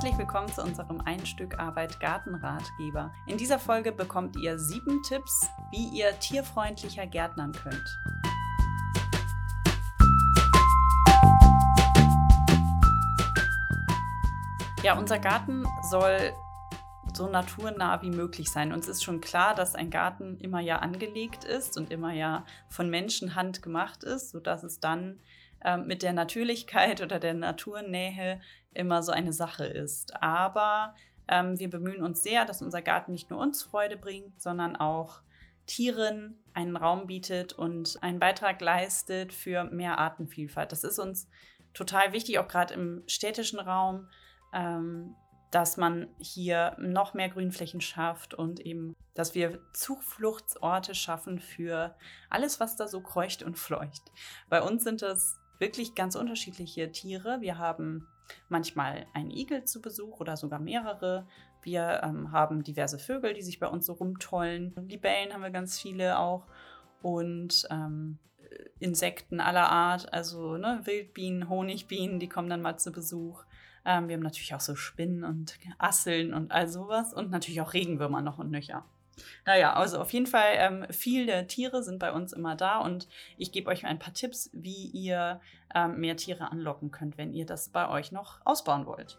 Herzlich willkommen zu unserem Ein-Stück Arbeit Gartenratgeber. In dieser Folge bekommt ihr 7 Tipps, wie ihr tierfreundlicher gärtnern könnt. Ja, unser Garten soll so naturnah wie möglich sein. Uns ist schon klar, dass ein Garten immer ja angelegt ist und immer ja von Menschenhand gemacht ist, sodass es dann mit der Natürlichkeit oder der Naturnähe immer so eine Sache ist. Aber wir bemühen uns sehr, dass unser Garten nicht nur uns Freude bringt, sondern auch Tieren einen Raum bietet und einen Beitrag leistet für mehr Artenvielfalt. Das ist uns total wichtig, auch gerade im städtischen Raum, dass man hier noch mehr Grünflächen schafft und eben, dass wir Zufluchtsorte schaffen für alles, was da so kreucht und fleucht. Bei uns sind es wirklich ganz unterschiedliche Tiere. Wir haben manchmal einen Igel zu Besuch oder sogar mehrere. Wir haben diverse Vögel, die sich bei uns so rumtollen. Libellen haben wir ganz viele auch. Und Insekten aller Art, also Wildbienen, Honigbienen, die kommen dann mal zu Besuch. Wir haben natürlich auch so Spinnen und Asseln und all sowas und natürlich auch Regenwürmer noch und nöcher. Naja, also auf jeden Fall viele Tiere sind bei uns immer da und ich gebe euch ein paar Tipps, wie ihr mehr Tiere anlocken könnt, wenn ihr das bei euch noch ausbauen wollt.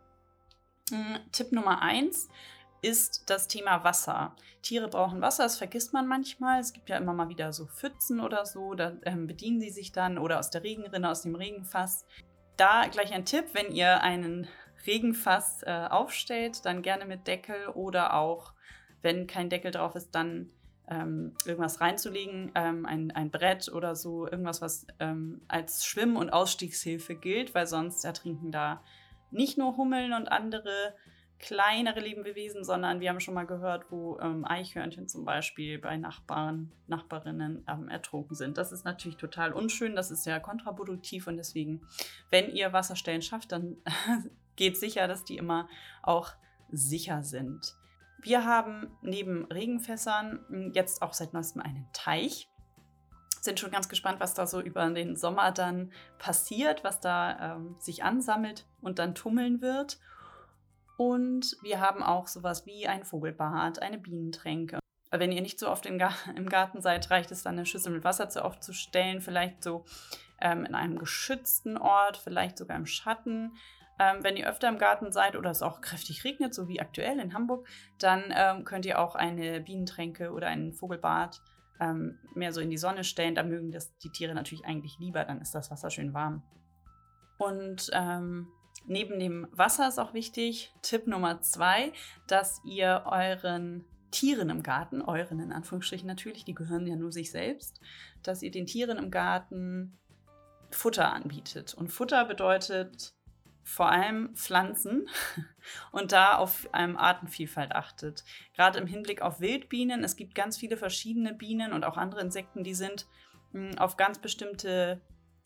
Tipp Nummer 1 ist das Thema Wasser. Tiere brauchen Wasser, das vergisst man manchmal. Es gibt ja immer mal wieder so Pfützen oder so, da bedienen sie sich dann oder aus der Regenrinne, aus dem Regenfass. Da gleich ein Tipp, wenn ihr einen Regenfass aufstellt, dann gerne mit Deckel oder auch, wenn kein Deckel drauf ist, dann irgendwas reinzulegen, ein Brett oder so, irgendwas, was als Schwimm- und Ausstiegshilfe gilt, weil sonst ertrinken da nicht nur Hummeln und andere kleinere Lebewesen, sondern wir haben schon mal gehört, wo Eichhörnchen zum Beispiel bei Nachbarinnen ertrunken sind. Das ist natürlich total unschön, das ist ja kontraproduktiv und deswegen, wenn ihr Wasserstellen schafft, dann geht sicher, dass die immer auch sicher sind. Wir haben neben Regenfässern jetzt auch seit neuestem einen Teich. Sind schon ganz gespannt, was da so über den Sommer dann passiert, was da sich ansammelt und dann tummeln wird. Und wir haben auch sowas wie ein Vogelbad, eine Bienentränke. Wenn ihr nicht so oft im Garten seid, reicht es dann, eine Schüssel mit Wasser aufzustellen, vielleicht so in einem geschützten Ort, vielleicht sogar im Schatten. Wenn ihr öfter im Garten seid oder es auch kräftig regnet, so wie aktuell in Hamburg, dann könnt ihr auch eine Bienentränke oder ein Vogelbad mehr so in die Sonne stellen. Da mögen das die Tiere natürlich eigentlich lieber, dann ist das Wasser schön warm. Und neben dem Wasser ist auch wichtig, Tipp Nummer 2, dass ihr euren Tieren im Garten, euren in Anführungsstrichen natürlich, die gehören ja nur sich selbst, dass ihr den Tieren im Garten Futter anbietet. Und Futter bedeutet vor allem Pflanzen und da auf Artenvielfalt achtet. Gerade im Hinblick auf Wildbienen, es gibt ganz viele verschiedene Bienen und auch andere Insekten, die sind auf ganz bestimmte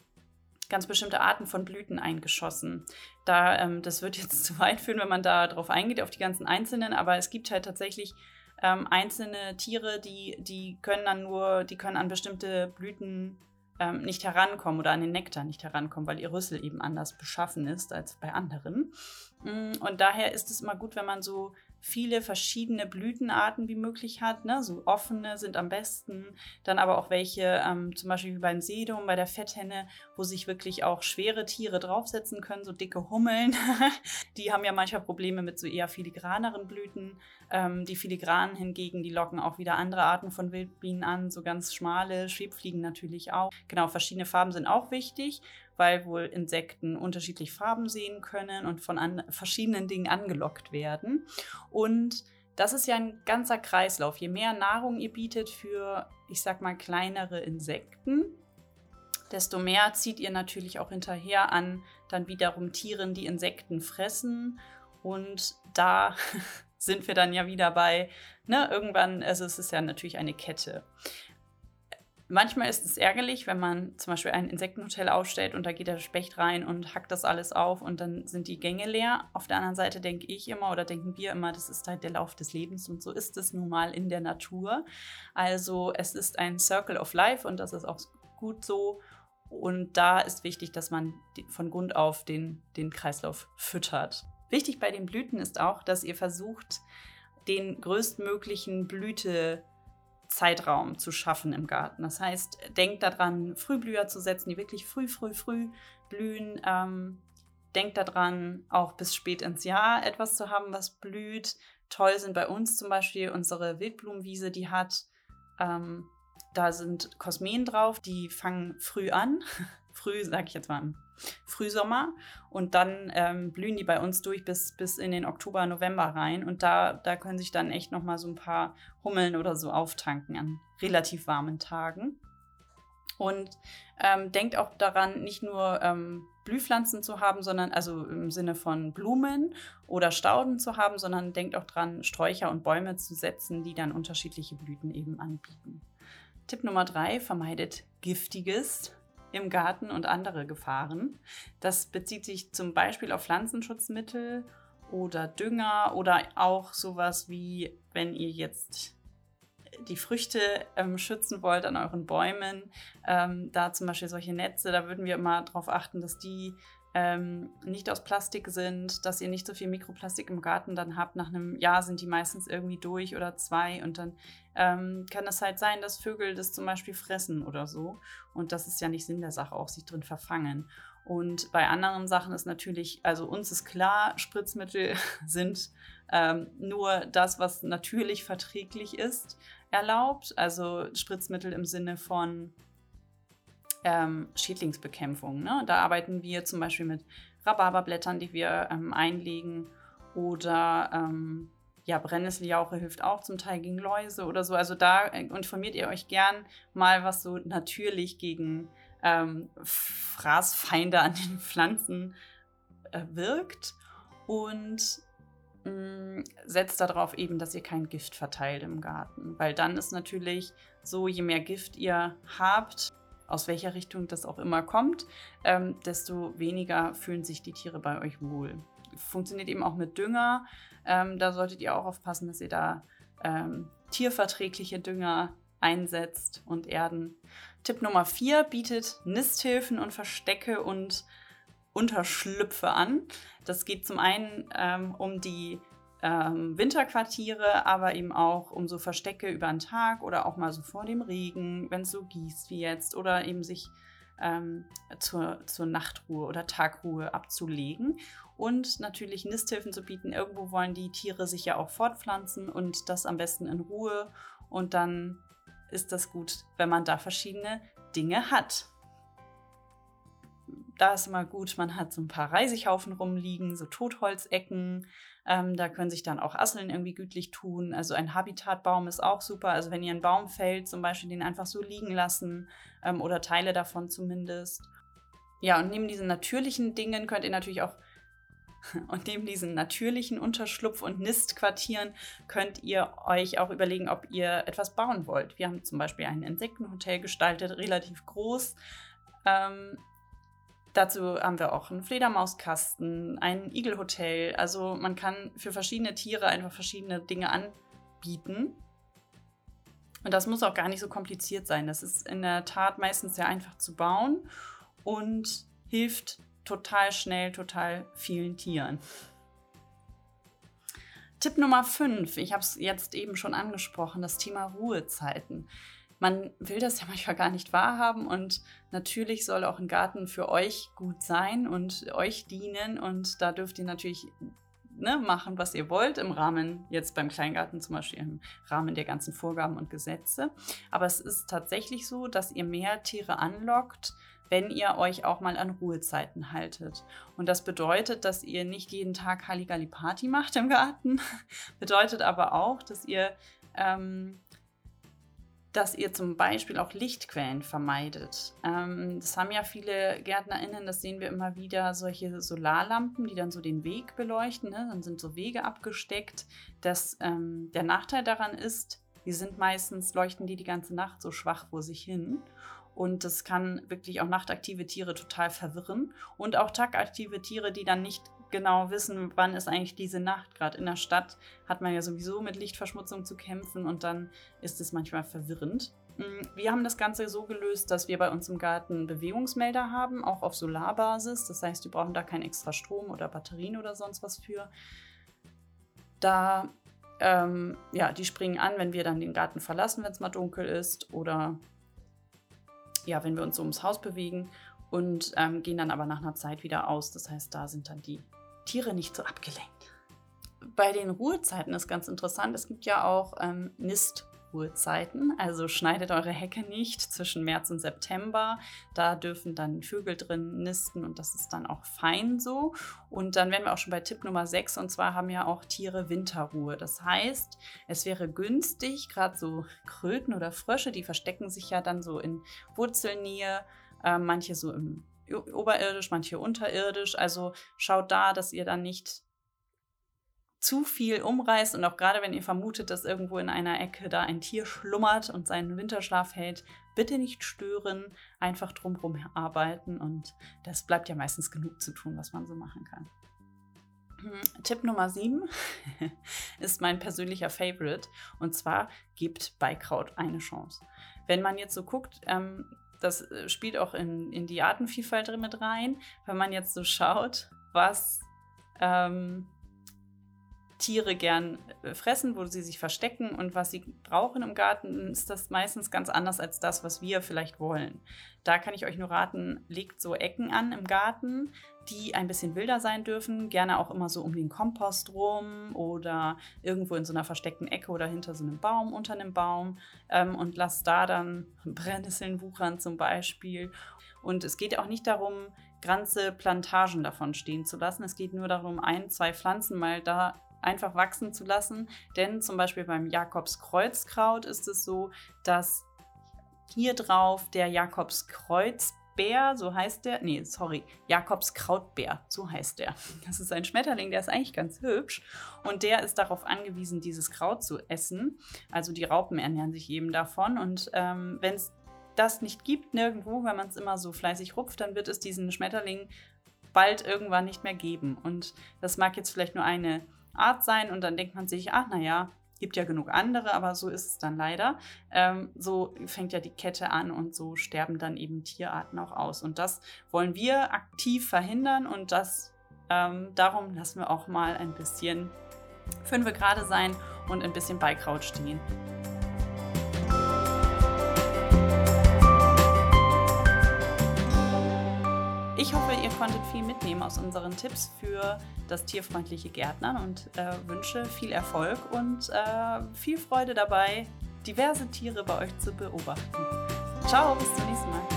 Arten von Blüten eingeschossen. Das wird jetzt zu weit führen, wenn man da drauf eingeht, auf die ganzen einzelnen, aber es gibt halt tatsächlich einzelne Tiere, die können an bestimmte Blüten nicht herankommen oder an den Nektar nicht herankommen, weil ihr Rüssel eben anders beschaffen ist als bei anderen. Und daher ist es immer gut, wenn man so viele verschiedene Blütenarten wie möglich hat. Ne? So offene sind am besten. Dann aber auch welche, zum Beispiel wie beim Sedum, bei der Fetthenne, wo sich wirklich auch schwere Tiere draufsetzen können, so dicke Hummeln. Die haben ja manchmal Probleme mit so eher filigraneren Blüten. Die filigranen hingegen, die locken auch wieder andere Arten von Wildbienen an, so ganz schmale, Schwebfliegen natürlich auch. Genau, verschiedene Farben sind auch wichtig, weil wohl Insekten unterschiedlich Farben sehen können und von verschiedenen Dingen angelockt werden. Und das ist ja ein ganzer Kreislauf. Je mehr Nahrung ihr bietet für, ich sag mal, kleinere Insekten, desto mehr zieht ihr natürlich auch hinterher an dann wiederum Tieren, die Insekten fressen. Und da sind wir dann ja wieder bei, irgendwann, also es ist ja natürlich eine Kette. Manchmal ist es ärgerlich, wenn man zum Beispiel ein Insektenhotel aufstellt und da geht der Specht rein und hackt das alles auf und dann sind die Gänge leer. Auf der anderen Seite denke ich immer oder denken wir immer, das ist halt der Lauf des Lebens und so ist es nun mal in der Natur. Also es ist ein Circle of Life und das ist auch gut so. Und da ist wichtig, dass man von Grund auf den Kreislauf füttert. Wichtig bei den Blüten ist auch, dass ihr versucht, den größtmöglichen Blütezeitraum zu schaffen im Garten. Das heißt, denkt daran, Frühblüher zu setzen, die wirklich früh blühen. Denkt daran, auch bis spät ins Jahr etwas zu haben, was blüht. Toll sind bei uns zum Beispiel unsere Wildblumenwiese, die hat, da sind Kosmeen drauf, die fangen früh an. Früh, sag ich jetzt mal, im Frühsommer. Und dann blühen die bei uns durch bis in den Oktober, November rein. Und da können sich dann echt nochmal so ein paar Hummeln oder so auftanken an relativ warmen Tagen. Und denkt auch daran, nicht nur Blühpflanzen zu haben, sondern also im Sinne von Blumen oder Stauden zu haben, sondern denkt auch dran, Sträucher und Bäume zu setzen, die dann unterschiedliche Blüten eben anbieten. Tipp Nummer 3, vermeidet Giftiges im Garten und andere Gefahren. Das bezieht sich zum Beispiel auf Pflanzenschutzmittel oder Dünger oder auch sowas wie, wenn ihr jetzt die Früchte schützen wollt an euren Bäumen, da zum Beispiel solche Netze, da würden wir immer darauf achten, dass die nicht aus Plastik sind, dass ihr nicht so viel Mikroplastik im Garten dann habt. Nach einem Jahr sind die meistens irgendwie durch oder 2 und dann kann es halt sein, dass Vögel das zum Beispiel fressen oder so. Und das ist ja nicht Sinn der Sache, auch sich drin verfangen. Und bei anderen Sachen ist natürlich, also uns ist klar, Spritzmittel sind nur das, was natürlich verträglich ist, erlaubt. Also Spritzmittel im Sinne von Schädlingsbekämpfung. Ne? Da arbeiten wir zum Beispiel mit Rhabarberblättern, die wir einlegen, oder Brennnesseljauche hilft auch zum Teil gegen Läuse oder so. Also da informiert ihr euch gern mal, was so natürlich gegen Fraßfeinde an den Pflanzen wirkt, und setzt darauf eben, dass ihr kein Gift verteilt im Garten. Weil dann ist natürlich so, je mehr Gift ihr habt, aus welcher Richtung das auch immer kommt, desto weniger fühlen sich die Tiere bei euch wohl. Funktioniert eben auch mit Dünger. Da solltet ihr auch aufpassen, dass ihr da tierverträgliche Dünger einsetzt und erden. Tipp Nummer 4 bietet Nisthilfen und Verstecke und Unterschlüpfe an. Das geht zum einen um die Winterquartiere, aber eben auch um so Verstecke über den Tag oder auch mal so vor dem Regen, wenn es so gießt wie jetzt, oder eben sich zur Nachtruhe oder Tagruhe abzulegen und natürlich Nisthilfen zu bieten. Irgendwo wollen die Tiere sich ja auch fortpflanzen und das am besten in Ruhe, und dann ist das gut, wenn man da verschiedene Dinge hat. Da ist immer gut, man hat so ein paar Reisighaufen rumliegen, so Totholzecken. Da können sich dann auch Asseln irgendwie gütlich tun. Also ein Habitatbaum ist auch super. Also wenn ihr einen Baum fällt, zum Beispiel den einfach so liegen lassen oder Teile davon zumindest. Ja, und neben diesen natürlichen Dingen könnt ihr natürlich auch, und neben diesen natürlichen Unterschlupf- und Nistquartieren könnt ihr euch auch überlegen, ob ihr etwas bauen wollt. Wir haben zum Beispiel ein Insektenhotel gestaltet, relativ groß. Dazu haben wir auch einen Fledermauskasten, ein Igelhotel. Also man kann für verschiedene Tiere einfach verschiedene Dinge anbieten. Und das muss auch gar nicht so kompliziert sein. Das ist in der Tat meistens sehr einfach zu bauen und hilft total schnell, total vielen Tieren. Tipp Nummer 5, ich habe es jetzt eben schon angesprochen, das Thema Ruhezeiten. Man will das ja manchmal gar nicht wahrhaben, und natürlich soll auch ein Garten für euch gut sein und euch dienen, und da dürft ihr natürlich machen, was ihr wollt, im Rahmen, jetzt beim Kleingarten zum Beispiel, im Rahmen der ganzen Vorgaben und Gesetze. Aber es ist tatsächlich so, dass ihr mehr Tiere anlockt, wenn ihr euch auch mal an Ruhezeiten haltet. Und das bedeutet, dass ihr nicht jeden Tag Halligalli-Party macht im Garten, bedeutet aber auch, dass ihr zum Beispiel auch Lichtquellen vermeidet. Das haben ja viele GärtnerInnen, das sehen wir immer wieder, solche Solarlampen, die dann so den Weg beleuchten. Ne? Dann sind so Wege abgesteckt. Der Nachteil daran ist, leuchten die ganze Nacht so schwach vor sich hin. Und das kann wirklich auch nachtaktive Tiere total verwirren. Und auch tagaktive Tiere, die dann nicht genau wissen, wann ist eigentlich diese Nacht. Gerade in der Stadt hat man ja sowieso mit Lichtverschmutzung zu kämpfen, und dann ist es manchmal verwirrend. Wir haben das Ganze so gelöst, dass wir bei uns im Garten Bewegungsmelder haben, auch auf Solarbasis. Das heißt, die brauchen da keinen extra Strom oder Batterien oder sonst was für. Die springen an, wenn wir dann den Garten verlassen, wenn es mal dunkel ist oder ja, wenn wir uns so ums Haus bewegen und gehen dann aber nach einer Zeit wieder aus. Das heißt, da sind dann die Tiere nicht so abgelenkt. Bei den Ruhezeiten ist ganz interessant, es gibt ja auch Nistruhezeiten, also schneidet eure Hecke nicht zwischen März und September. Da dürfen dann Vögel drin nisten und das ist dann auch fein so. Und dann wären wir auch schon bei Tipp Nummer 6 und zwar haben ja auch Tiere Winterruhe. Das heißt, es wäre günstig, gerade so Kröten oder Frösche, die verstecken sich ja dann so in Wurzelnähe, manche so im oberirdisch, manche unterirdisch. Also schaut da, dass ihr dann nicht zu viel umreißt und auch gerade wenn ihr vermutet, dass irgendwo in einer Ecke da ein Tier schlummert und seinen Winterschlaf hält, bitte nicht stören, einfach drumherum arbeiten und das bleibt ja meistens genug zu tun, was man so machen kann. Tipp Nummer 7 ist mein persönlicher Favorite und zwar gebt Beikraut eine Chance. Wenn man jetzt so guckt, das spielt auch in die Artenvielfalt mit rein, wenn man jetzt so schaut, was Tiere gern fressen, wo sie sich verstecken und was sie brauchen im Garten, ist das meistens ganz anders als das, was wir vielleicht wollen. Da kann ich euch nur raten, legt so Ecken an im Garten, die ein bisschen wilder sein dürfen, gerne auch immer so um den Kompost rum oder irgendwo in so einer versteckten Ecke oder hinter so einem Baum, unter einem Baum und lasst da dann Brennnesseln wuchern zum Beispiel. Und es geht auch nicht darum, ganze Plantagen davon stehen zu lassen. Es geht nur darum, 1, 2 Pflanzen mal da einfach wachsen zu lassen, denn zum Beispiel beim Jakobskreuzkraut ist es so, dass hier drauf der Jakobskreuzbär, so heißt der, Jakobskrautbär, so heißt der. Das ist ein Schmetterling, der ist eigentlich ganz hübsch und der ist darauf angewiesen, dieses Kraut zu essen. Also die Raupen ernähren sich eben davon und wenn es das nicht gibt nirgendwo, wenn man es immer so fleißig rupft, dann wird es diesen Schmetterling bald irgendwann nicht mehr geben und das mag jetzt vielleicht nur eine Art sein und dann denkt man sich, gibt ja genug andere, aber so ist es dann leider. So fängt ja die Kette an und so sterben dann eben Tierarten auch aus. Und das wollen wir aktiv verhindern und darum lassen wir auch mal ein bisschen 5 gerade sein und ein bisschen Beikraut stehen. Ich hoffe, ihr konntet viel mitnehmen aus unseren Tipps für das tierfreundliche Gärtnern und wünsche viel Erfolg und viel Freude dabei, diverse Tiere bei euch zu beobachten. Ciao, bis zum nächsten Mal.